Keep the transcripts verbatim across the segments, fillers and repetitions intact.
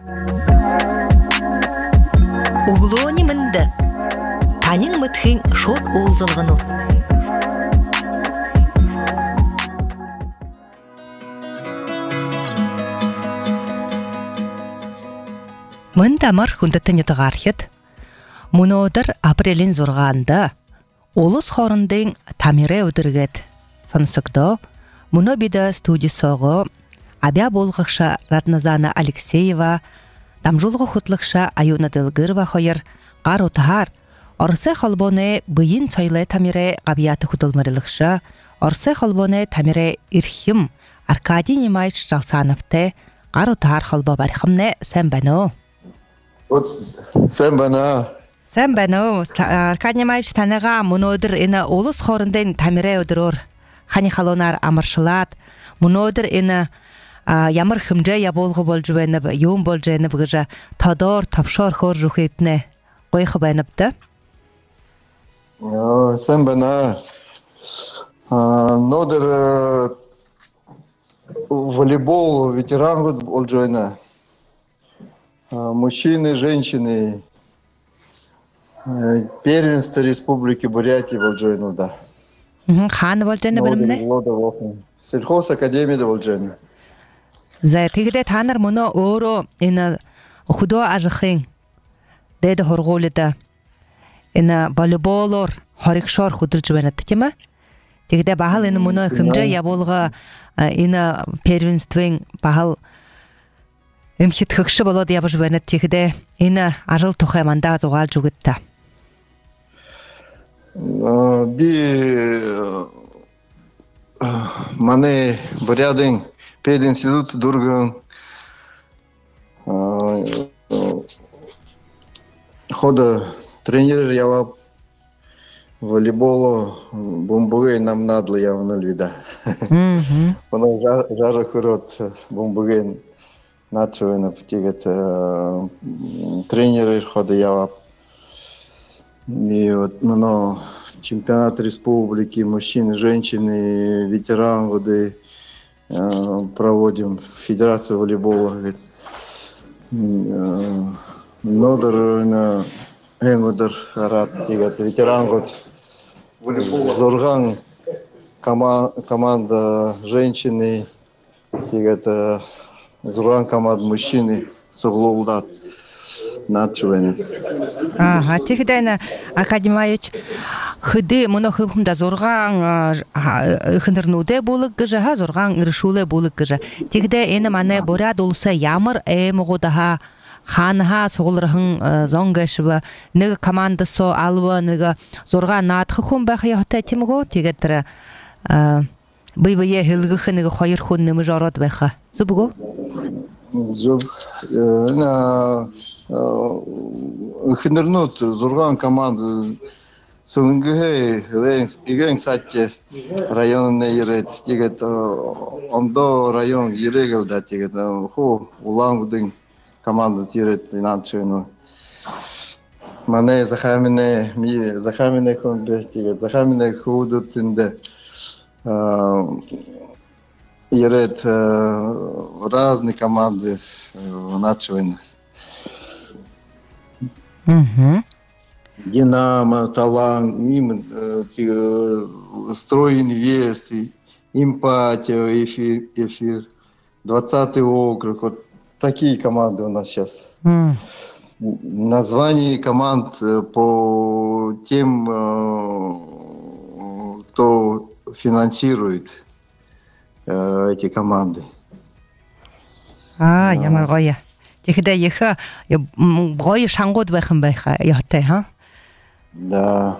Углони мынды. Танин мытхин шот олзылғыну. Мында мар хүндеттен етіғархет. Мұнодыр апрелин зұрғанды. Олыс хорындың тамире өдіргет. Сонсықды. Мұны биді студисоғы абя болғықша Радназана Алексеева, дамжулғы хутлықша Аюна Дылгырва хойыр, ғар отағар, орсы холбоны бұйын сойлы тамире ғабияты худылмарылықша, орсы холбоны тамире ирхим Аркадий Немайч Жалсановты, ғар отағар холбо бархымны сән бәну. Сән бәну. Сән бәну. Аркадий Немайч таныға мұнодыр іні олыс хорындың тамире өдірор. Хани халонар амаршылат, мұнодыр іні Ямар хымжа я болғы бол жуэніп, юн бол жуэніп ғыжа тадар, тапшар хор жухетіне қой қыбайныпты? Сән бәна. Нодыр волейбол, ветеран бол жуэна. Мужчины, женщины. Первенство Республики Бурятия бол жуэна, да. Ханы бол жуэна біріміне? Сельхоз академияда бол жуэна. За тэгдэ та нар мөнөө өөрөө энэ хөдөө ажихын дэд хоргуулда энэ волейболоор хоригшоор хөдөлж байна тийм ээ. Тэгдэ бахал энэ мөнөө хэмжээ явуулга энэ первенствийн бахал эмхит хөгш болоод явж байна тэгдэ энэ ажил тухай мандаа зугаалж өгöd та. Би мане Бурядын пединститут Дурган хода тренер явап волейболу бомбугай нам надлы явно вида. Оны жары хурот бомбугай начуена птигет тренеры хода явап. И вот ну чемпионат республики мужчин и женщин ветеран воды проводим федерацию волейбола. Нодер на Энгудер Арат, ветеран год Зорган, команда женщины, Зорган команда мужчины, Соглолдат. Начуэне. Ага, тэгдэ Академаевич хөдөө мөнө хөвхөндө зургаан хөнөрнүүдэ булыг гэж ха зургаан иршүүлэ булыг гэж. Тэгдэ энэ манай Бурят улсаа ямар эмгуудаха хаанха сугулрхан зонгашва нэг командасо алва нэг зургаан наадах хүн байх яатай тиймгүү. Тэгээд тэр бие бие хэлгэх нэг хоёр хүн нэмж ороод байха. Зүбгүү? Зүб. На хинернут зурган команду сунгhe рейнс игэн сатте районный ирет тигет ондо район ирегэл да тигет ху улангудын команду тирет иначено мане захамине ми захамине конбе тигет захамине худутинде ирет разные команды начвен. Угу. Динамо, Талант, им Строй Инвест, Эмпатия, Эфир, Эфир, двадцатый округ. Вот такие команды у нас сейчас. Mm. Название команд по тем, кто финансирует эти команды. А, я могу. Тэгдэ яха гоё шангууд байх юм байха яатай ха. Да.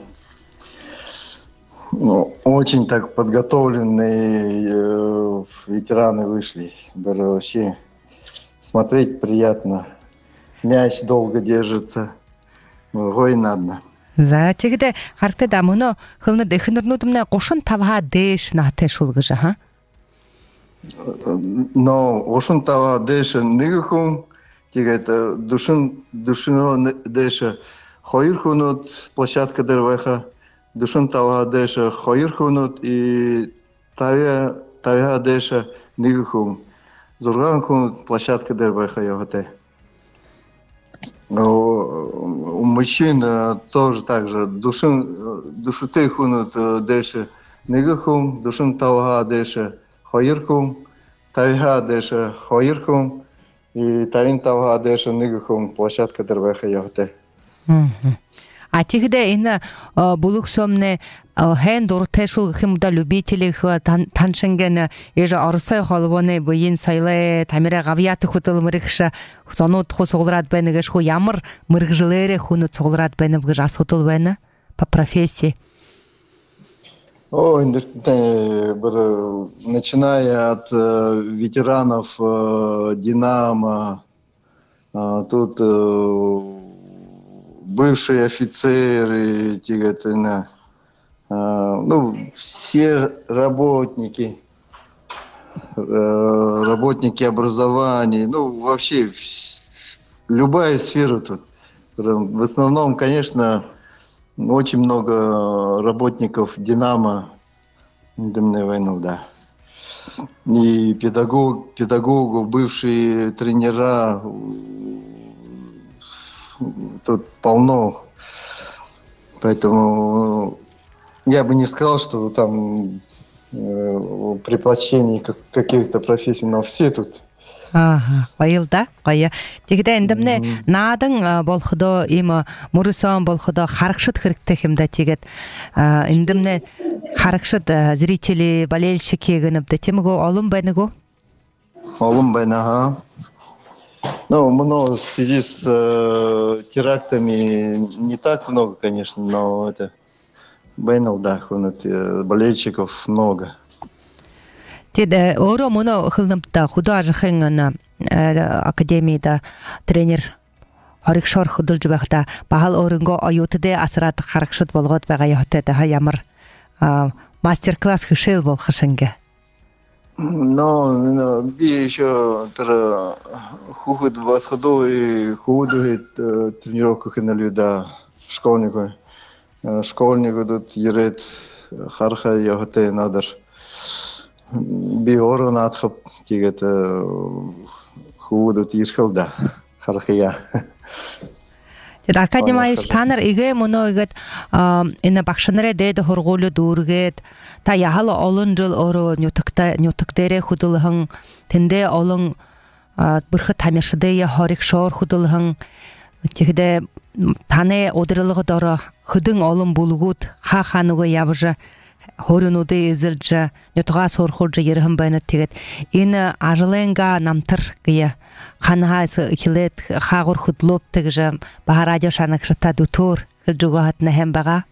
Ну, очень так подготовленные э, ветераны вышли. Даже вообще смотреть приятно. Мяч долго держится. Гой надо. За тэгдэ харагтай да мөнө хөлнөд эхнэрнүүд мнэ гушин тавха дэш наатай шул гэж ха. Но гушин тавха дэш нэг хүн тэгээд душин душино дэш хоёр хүнүүд площадка дээр байха душин тавха дэш хоёр хүнүүд и тавя тавя дэш нэг хүн зургаан хүн площадка дээр байха яваатай. У мужчин тоже так же. Душин, душуты хунут деши нигахум, душин тавга деши хайрхум, тавга деши хайрхум, и тавин тавга деши нигахум площадка дервеха яхте. А тигде ина булуксомне хэн дуртэшул хэмда любители таншинген эжа орсой холбоны буин сайле тамира гавьят хутул мэрэгш сонууд хус уград байна гэж ху ямар мэрэгжлэрэ хүн цуград байна гэж асуудал байна по профессии. О, начиная от ветеранов Динамо, тут бывшие офицеры, тяготина, ну, все работники, работники образования, ну, вообще любая сфера тут. В основном, конечно, очень много работников «Динамо», «Дымная война», да. И педагог, педагогов, бывшие тренера, тут полно. Поэтому я бы не сказал, что там э, предпочтений каких-то профессий, но все тут. Ага, байылда, бая. Тегде эндемне наадың болхудо има мурусон болхудо харакшыт хирикте хемда тегет. Эндемне харакшыт зрители, болельщики гыныбды. Темго олым байныгу? Олым байна, ага. Ну, много в связи с э, терактами не так много, конечно, но это байнал, да, болельщиков много. Теде оро моно хылнымда художник хэнгэна академияда тренер харикшор худалж байхдаа бахал өрөнгө оюутдэ асраад харагшд болгоод байгаа яхтай да ямар мастер-класс хишэл болох шингэ. Но би еще тэр хүүхэд восходу и художит тренировках на люда школьников. Школьников тут ерет харха яхтай надер. Би орон атхап тигет худот ирхэлда хархия. Тэд академияч танар игэ моно игэт энэ багшнараа дээд хургуулуу дүүргээд та яхал олон жил ороо нютагта нютаг дээрээ худалхан тэндээ олон бүрхэ тамиршдээ хориг шоор худалхан тэгдэ таны удиралгад ороо хөдөн олон бүлгүүд хаа хаа нөгөө явж хоринуудыг эзэлж нютгаа сурхуулж ярхан байна тэгээд энэ ажлынга намтар гия ханаас хилэт хаагур хөдлөп тэгж ба радио шанагшта дутөр хэлжгөөт нэхэм байгаа.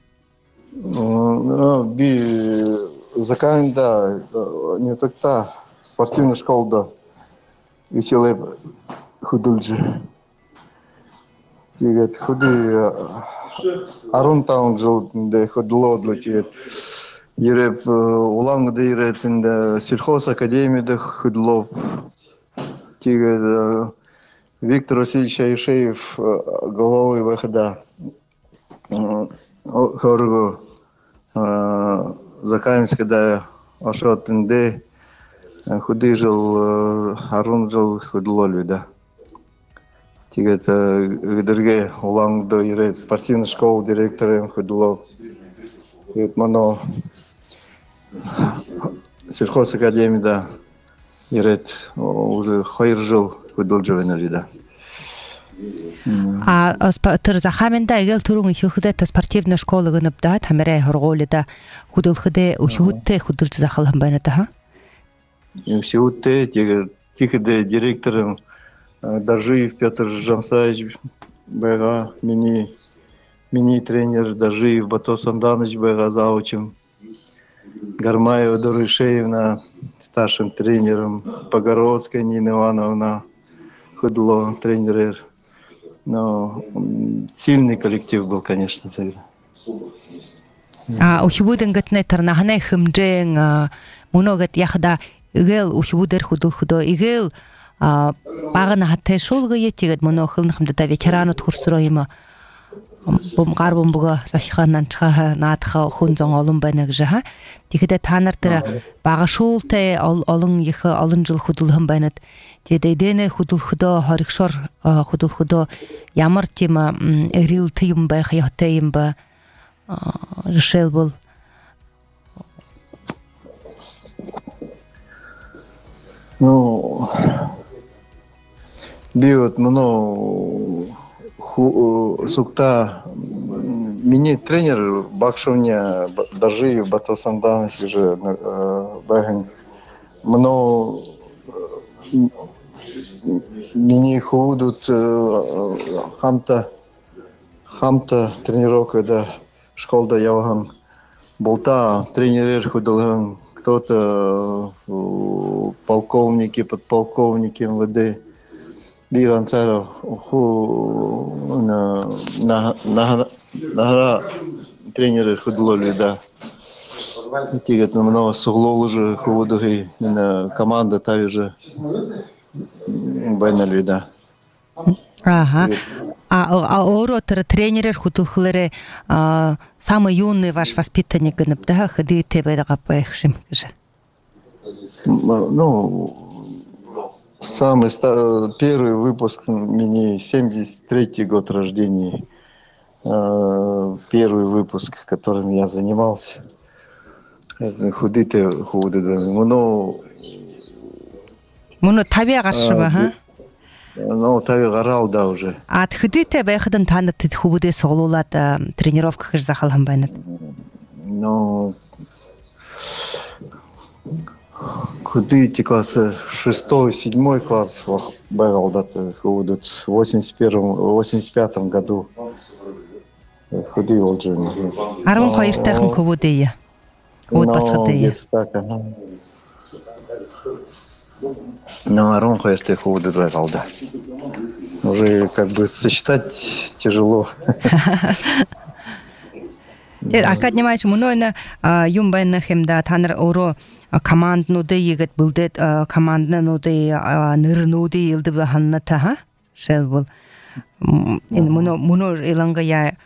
Би заканчивая нютагта спортивную школу да и хилэп хөдөлж тэгээд хөдөө Арун таун жил де хөдлөө тэгээд Ереп улан дейретинде сельхоз академияда хөдлөө тэгээд Виктор Васильевич Аюшеев головой выхода хорго Закаемская ашотинде худы жил Арун жил хөдлөө люда. Тэгээд гдерге улан дейрет спортивная школа директором хөдлөө. Тэгээд мано сельхоз академияда ерет уже хоёр жил хөдөлжөвэнэр да. А тэр захамында эгэл түрүүн ихэнхдээ спортивная школа гэнэбдэ тамираа хоргуулда хөдөлхөдөө өөхөдтэй хөдөлж захалхан байна да. Өөхөдтэй тэгээд тихэдэ директором Дажиев Петр Жамсаевич бага мини мини тренер Дажиев Батос Анданович бага заучим. Гармаева Дорышеевна старшим тренером, Погородская Нина Ивановна Худло тренер. Но сильный коллектив был, конечно, тогда. А ухибуден гатне тарнахне хэмжэн муногат яхда игэл ухибудер худул худо игэл багна хатэ шулгые тэгээд монохлын хамдаа ветеранууд хурсроо юм бом гар бомбого сахиханан чха наадха хүн зон олон байна гэж ха. Тэгэхдээ та нар тэр бага шуултай олон их олон жил хөдөлгөн байнад Тэдэдэнэ худулхудо хоригшор худулхудо ямар тема эрил тим байх ятайм ба решил был. Ну, биот мно сукта мини тренер бакшовня даже батосандан же баган мно мини ходут хамта хамта тренировка да школда явган болта тренерер ходил кто-то полковники подполковники МВД Биран Царов ху на на на на тренеры ходили да тигат много сугло уже ходили на команда та уже байна лида. Ага. А а оротер тренерер ходилхлере самый юный ваш воспитанник гэнэбдэ ходите байдаг байхшим гэж. Ну самый первый выпуск мини семьдесят третий год рождения. Первый выпуск, которым я занимался. Худите худы да. Ну Муну тавиа гашба ха. Ну тавиа гарал да уже. А худите байхадан танад худэ соглуулаад тренировка гэж захалхан байна. Ну худите классы шестой, седьмой класс бегал даты худут в восемьдесят первом, восемьдесят пятом году худые уже. Арван хоёртайхан худыя. Вот подходы. Ну арван хоёртай худы бегал да. Уже как бы сосчитать тяжело. Академич мунойна юм байна хэмда танар өөрөө команднуудыг игэд бүлдээд команднуудыг нэрнүүдийг илдэв ханната ха шэлбэл энэ муно муно иланга я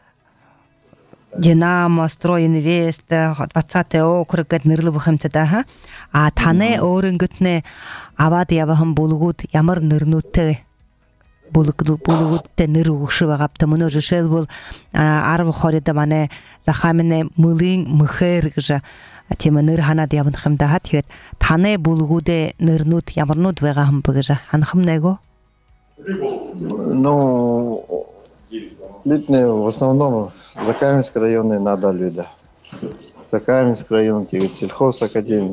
Динамо, Стройинвест, двадцатый округ гэд нэрлэв хэмтэ да ха а таны өөрөнгөтнэ аваад явахан булгууд ямар нэрнүүдтэй булгууд булгуудтай нэр өгшөв байгаатай мөнөө жишээлбэл арав хорida манай захамны мөлийн мөхөр гэж тийм нэр ханаад явах юм да. Тэгээд таны булгуудэ нэрнүүд ямарнууд байгаа юм бэ гэж ханахм нэго? Ну, литне в основном Закаменский районный надо люди. Закаменский район, тигет сельхозакадемия.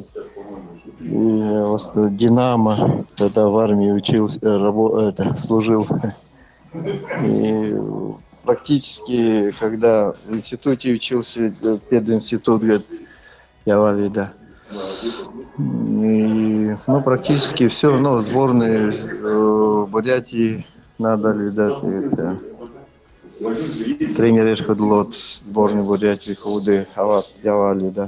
И Динамо, когда в армии учился, рабо, это, служил. И практически, когда в институте учился, пединститут, говорит, я валида. И, ну, практически все, ну, сборные э, Бурятии надо видать. Это, тренер Ходлот, сборной Бурятии, Худы, Ават, я валида.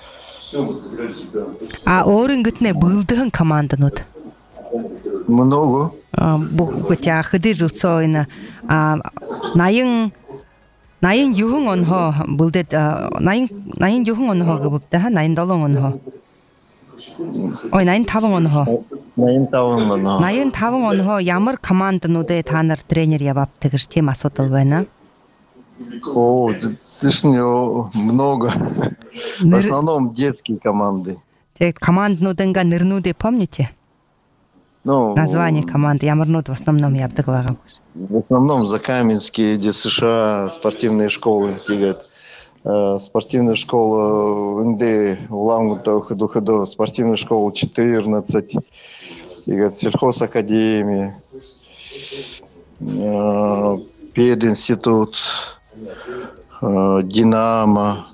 А өөрөнгөтнэ бүлдэн команданууд Много. Бүгдээ хэдий зүцөөйна а наян наян юун онхоо бүлдэд наян наян юун онхоо гэвдэ ха наян долоон онхоо ой наян таван онхоо наян таван онхоо наян таван онхоо ямар команднуудыг та нар тренер яваапдаг гэж тийм асуудал байна. О, точно много. В основном детские команды. Тэгээд команднуудынга нэрнүүдээ помните? Ну, название команды ямарнууд в основном явдаг байгаа. В основном Закаменские, ДСШ, спортивные школы, тигат. Спортивная школа НД, Улан-Удэ, Худо-Худо, спортивная школа четырнадцать, тигат, сельхозакадемия, пединститут, Динамо,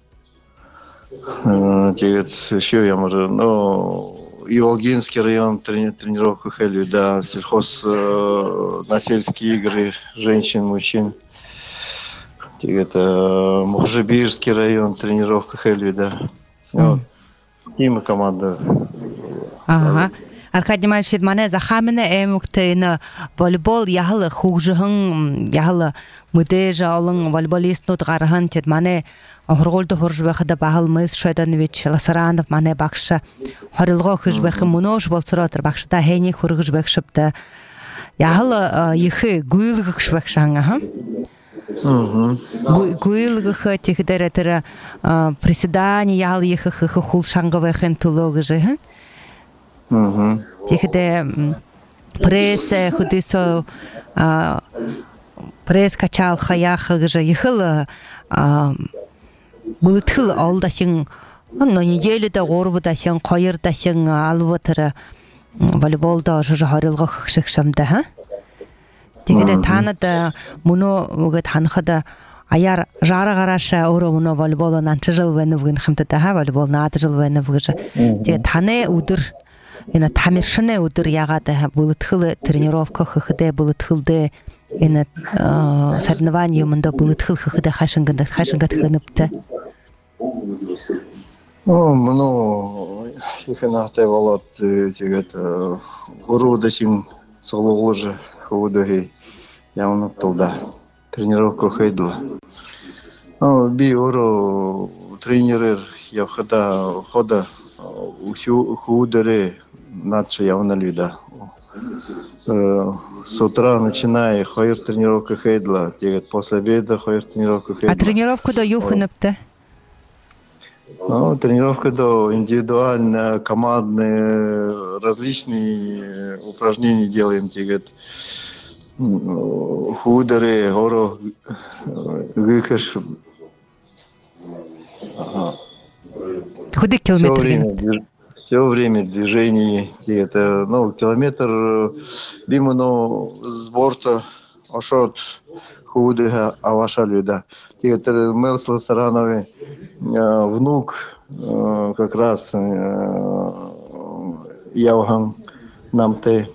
тигат, еще я могу, ну, и Волгинский район трени- тренировку ходили, да, сельхоз, э, на сельские игры женщин, мужчин. Это Мухжибирский район тренировка ходили, да. Вот. Тима команда. Ага. Аркадий Маевич мане захамene эмуктейна волейбол яхалы хугжыхын яхалы мыдежа алың волейболистнут гархан тет мане хорголды хоржбахда бахал мыс Шойданович Ласаранов мане бакша хорилго хужбахы мунош болсыротыр бакшта хейни хургжбахшыпта яхалы ихы гуйлгышбахшанга ха гуйлгы тихдеретер приседание яхалы ихы хулшанговахын тулогжы Мгм. Тихде пресс худисо пресс качал хаяха гже ехала мылтыл алдашин но неделю да горбуда сен койырда сен алватыр волейболда жжа харилга хшикшамда ха тигде танада муно уга танхада аяр жара гараша оро муно волейболдан анчжыл венвгин хамтада ха волейбол нааджыл венвгже те тане удыр ина тамиршне удыр ягада булытхыл тренировка хыхде булытхылды ина соревнование мында булытхыл хыхде хашынгында хашынгат хыныпты. Ну, ну, их иногда волот тигет урудашин солугуже худоги явно туда тренировку ходила. Ну, би уру тренеры я хода хода усю худere наче явно люда. С утра начиная хойр тренировка ходила, тигет после обеда хойр тренировка ходила. А тренировку да юхыныпты? Ну, тренировка до индивидуально, командные, различные упражнения делаем, тигет. Худеры, гору, гыкаш. Худы Все километр. время, все время движение, это, ну, километр бимоно с борта, ошот худыга, а ваша люда. Это Мелс Ласарановый внук, как раз Явган Намте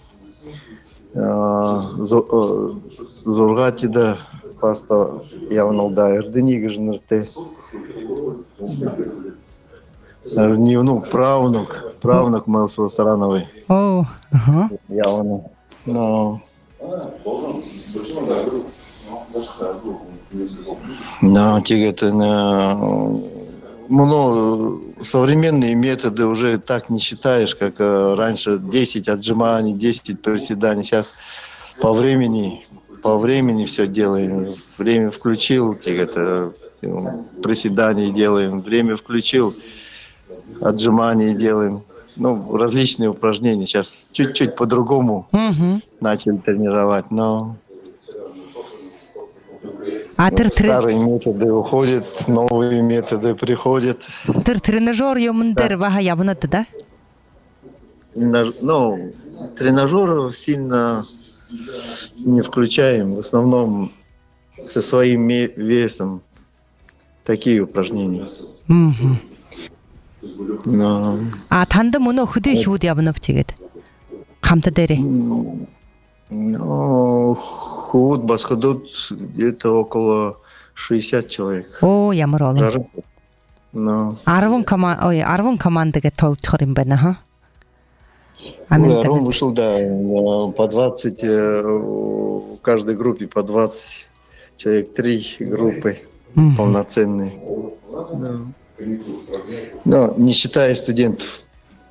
Зургатида паста явналда Эрдениг жнырте. Не внук, правнук, правнук Мелс Ласарановый. О, ага. Явно. Но... Да, это ну, современные методы уже так не считаешь, как раньше десять отжиманий, десять приседаний. Сейчас по времени, по времени все делаем. Время включил, это приседания делаем. Время включил, отжимания делаем. Ну, различные упражнения. Сейчас чуть-чуть по-другому угу. начали тренировать, но... А тр старые методы уходят, новые методы приходят. Тр тренажер юмндер вага явнаты, да? Ну, тренажеров сильно не включаем. В основном со своим весом такие упражнения. Угу. Но... А танда муно худы шуд явнап тигет. Хамта дере. Ну, худ басходут где-то около шестьдесят человек. О, ямаролы. Но... Арвун команда, ой, арвун командага тол чорим бена, ха? Арвун вышел, да, по двадцать, в каждой группе по двадцать человек, три группы mm-hmm. полноценные. Но... Но не считая студентов.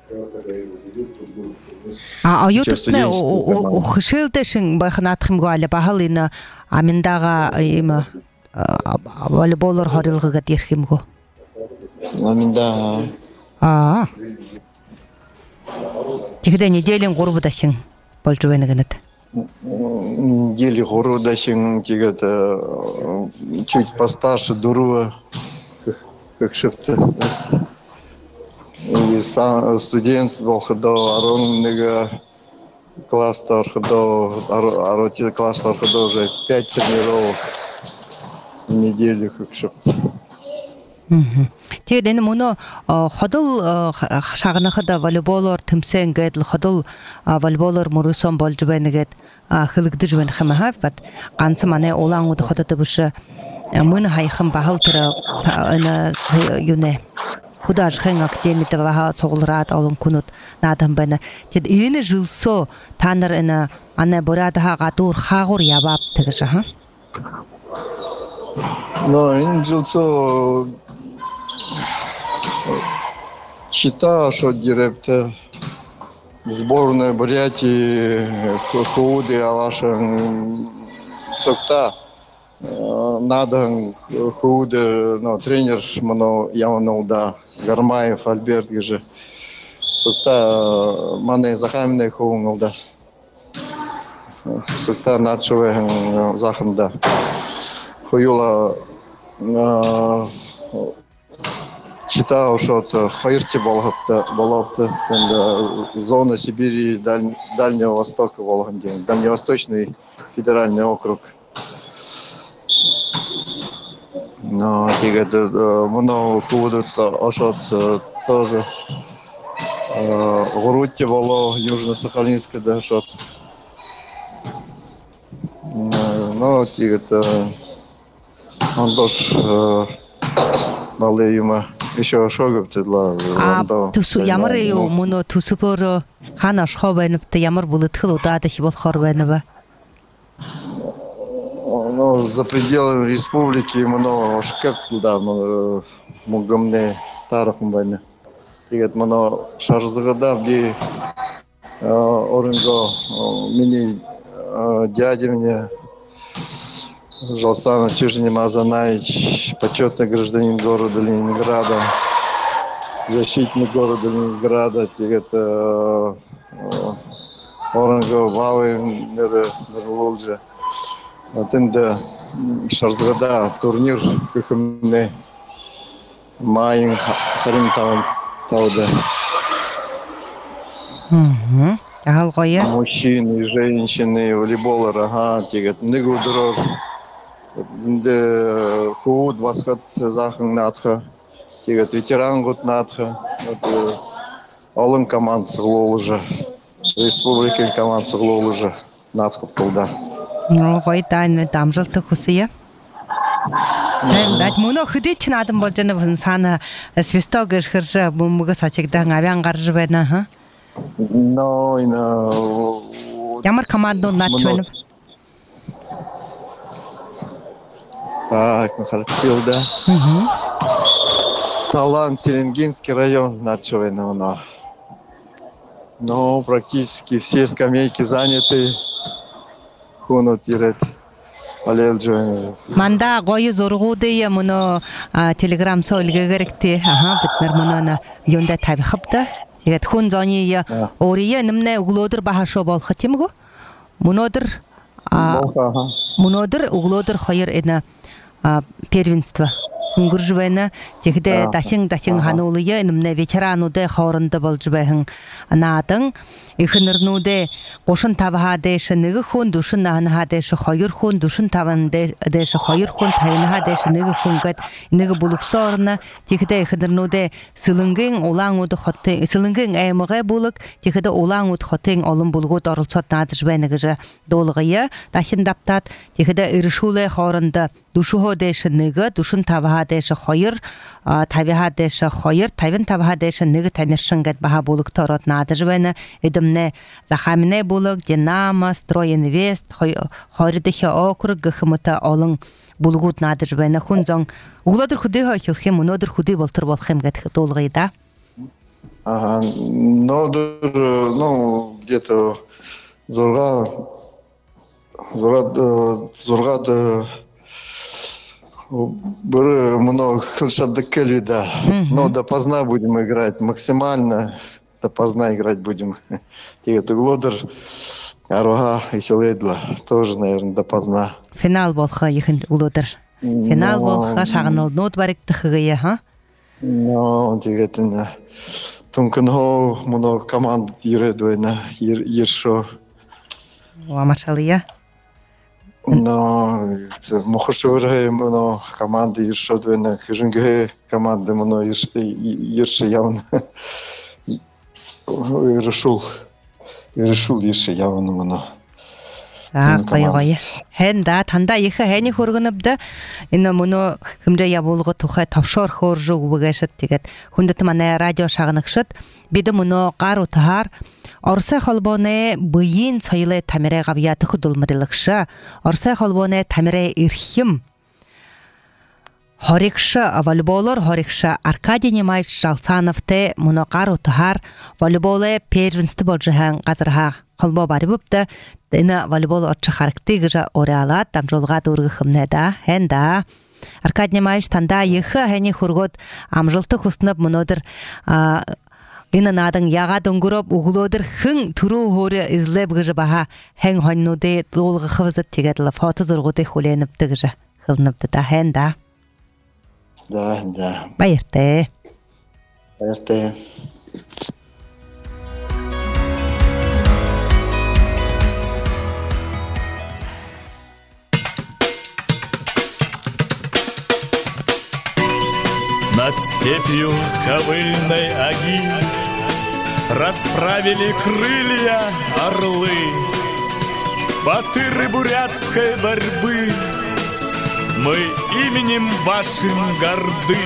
А аютне о хшилтэшин бахнатхим гуале бахалина аминдага има волейболор хорилгага дирхимго. Аминдага. А. Тигде неделин горбудашин болжубенегенет. Недели горбудашин тигета чуть постарше дуруа как шифта. И сам студент волходо арон нега класс торходо ароти класс торходо уже пять тренировок в неделю как шифта. Тэгээ энэ мөнө ходол шагнахада волейболоор тэмсэн гэдэл ходол волейболоор мөрөсөн болж байна гэд хилэгдэж байна хэмээн бат ганц манай улаан уд ходод биш мөн хайхан бахал тэр энэ юунэ худаж хэн академида ваха соглрат олон күнут надан байна. Тэд энэ жилсо танар энэ ана боряда гадуур хаагур явап тэгэж ха. Но энэ жилсо считаю, что директор сборной Бурятии Худы Авашин Сокта надо Худы, но тренер мно явно да Гармаев Альберт гже Сокта мане захамне хунгол да Сокта начове заханда хуюла читал, что хайрти болопты, зона Сибири, Даль, Дальнего Востока, Волганде, Дальневосточный федеральный округ. Но тигр много куда ошот тоже Грудьте было Южно-Сахалинское, да, шот. Но тигр он тоже малый юма. Еще шогов тедла. А тусу ямар юу мөн тусупор хана шховэнвт ямар булытхыл удаад их бол хорвэнва. Ну за пределами республики много шкеп да мугамне тарахым байна. Тэгээд мано шарзгада би оренго мини дядя мне Жалсан Чижни Мазанаевич, почетный гражданин города Ленинграда, защитник города Ленинграда, это Оренго Вавы Нерлолджа. Вот это Шарзгада турнир Хихмне Майин Харим Тауда. Мужчины, женщины, волейболы, ага, тигат, негудоров. Де худ восход захын надха, тигат ветеран год надха, вот олын команд сыглол уже, республикин команд сыглол уже надха пылда. Ну, гой тань там жылты хусия. Дать муно ходить надо больше на сана свисток шхыржа бумага сачигдан авян гаржы байна, ха? Но и на. Ямар команду начвен. Так, Харков, да. Талант Селенгинский район начвен, но. Но практически все скамейки заняты. Хунут ирет. Манда гой зургуудыя мөнө телеграм сойлгэгэрэгтэй аха бид нар мөнө юунда тавихапта тэгээд хүн зоны өөрийгөө нэмнэ өглөөдөр бахашоо болох тийм үү мөнөдөр мөнөдөр өглөөдөр хоёр энэ первенство өнгөрж байна тэгэхдээ дахин дахин хануулъя нэмнэ ветерануудын хоорондоо болж байна наадан ихнэрнүүдээ гушин тавхаа дэш нэг хүн дүшин наанхаа дэш хоёр хүн дүшин таван дэш хоёр хүн тавинхаа дэш нэг хүн гэд нэг бүлгсоорна тэгэхдээ ихнэрнүүдээ сэлэнгийн улаанууд хотын сэлэнгийн аймагай бүлэг тэгэхдээ улаанууд хотын олон бүлгүүд оролцоод наадж байна гэж дуулгая дахин давтаад тэгэхдээ иршүүлээ хоорондоо дүшхөө дэш нэг дүшин тавхаа дэш хоёр тавихаа дэш хоёр тавин тавхаа дэш нэг тамиршин гэд баха бүлэгт ороод наадж байна эдэмнэ захамнэ бүлэг Динамо Стройинвест хоридхи округ гхмта олон бүлгүүд наадж байна хүн зон өглөөдөр хөдөө хэлэх юм өнөөдөр хөдөө болтор болох юм гэдэг дуулгая да. Ага, но ну где-то зурга зурга зурга Бр много хлшадыкели, да. Но допоздна будем играть максимально. Допоздна играть будем. Тигат углодер, арога и селедла. Тоже, наверное, допоздна. Финал болха ихин углодер. Финал болха шагнал нот бариктыхыгыя, ха? Ну, тигат на тунканхо много команд иредвена ершо. Амашалия. Но мохошеврэ моно команды ершодвена хижингэ команды моно ерше явно решил решил ерше явно моно А койгой. Хэн да танда их хэний хөргөнөбдө энэ мөнө хэмжээ явуулга тухай товшоор хөөржөг үгэшэт тэгээд хүндэт манай радио шагнагшд бид мөнө гар утаар Оросой холбооны буян соёлын тамираа гавья төхөдөлмөрлөгш Оросой холбооны тамираа эрхэм хоригш волейболор хоригш Аркадий Немаевич Жалцановтэй мөнө гар утаар волейболын первенство болж хан газарха холбоо барибда энэ волейбол очих характыг уриалаад дамжуулгаад өргөх юмнада хэнда Аркадий Немаевич танда их хэний хөргөд амжилттай хүснэв мөнөдөр энэ надан ягаад өнгөрөв өглөөдөр хэн түрүү хөөр излэб гэж баха хэн хоннуудэ дуулгах хэвзэт тэгээд л фото зургуудыг хүлээнэвдэ гэж хэлнэвдэ да хэнда да да баяртай баяртай Над степью ковыльной оги расправили крылья орлы, батыры бурятской борьбы, мы именем вашим горды.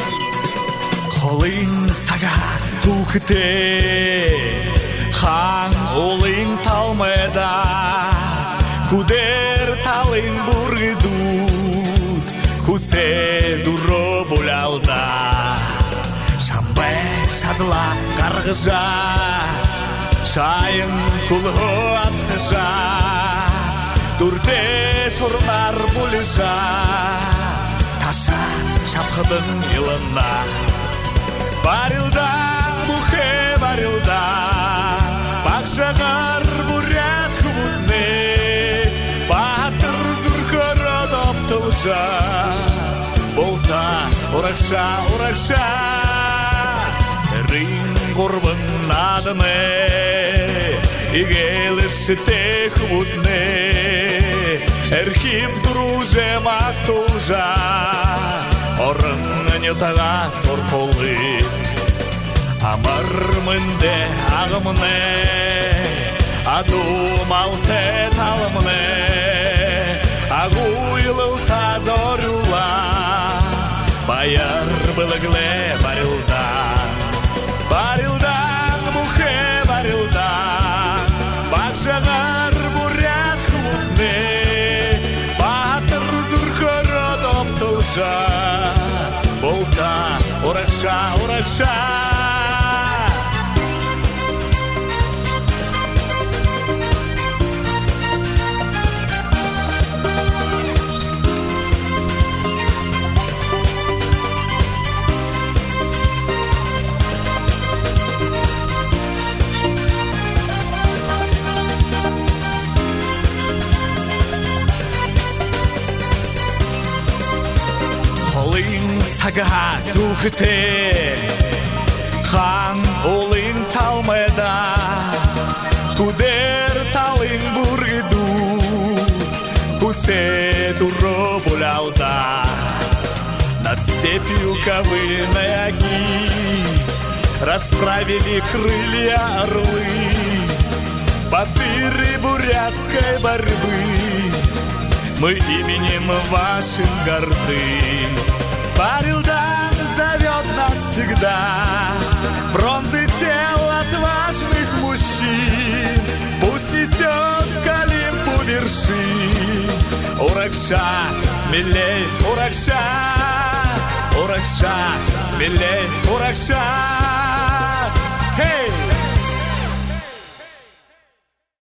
Холын сага тухте, хан улын талмеда, кудер талын бургидут, хусе дуро булялда. Шамбе шадла каргыжа, шайын кулго атхыжа, Дүрде шорнар булыжа, таша шапхыдын йылына. Барилда мухе барилда, бакшагар бурят худне, батыр зурхара доптылжа, болта уракша уракша, рин горбын надыне, игелер шите худне. Эрхим друже мактужа, орын не тага сорхолит. Амар мынде агымне, адум алте талымне, агуйлыл тазорула, баяр былыгле барилда, барилда мухе барилда, бакшагар бурят худне. Болта, уракша, уракша. Сага тухте, хан улын талмеда, кудер талын бургидут, хусе дуро булялда. Над степью ковыльной оги расправили крылья орлы, батыры бурятской борьбы, мы именем вашим горды. Барилдан зовет нас всегда, бронзы тел отважных мужчин, пусть несет к Олимпу вершин. Уракша, смелей, уракша, уракша, смелей, уракша. Hey!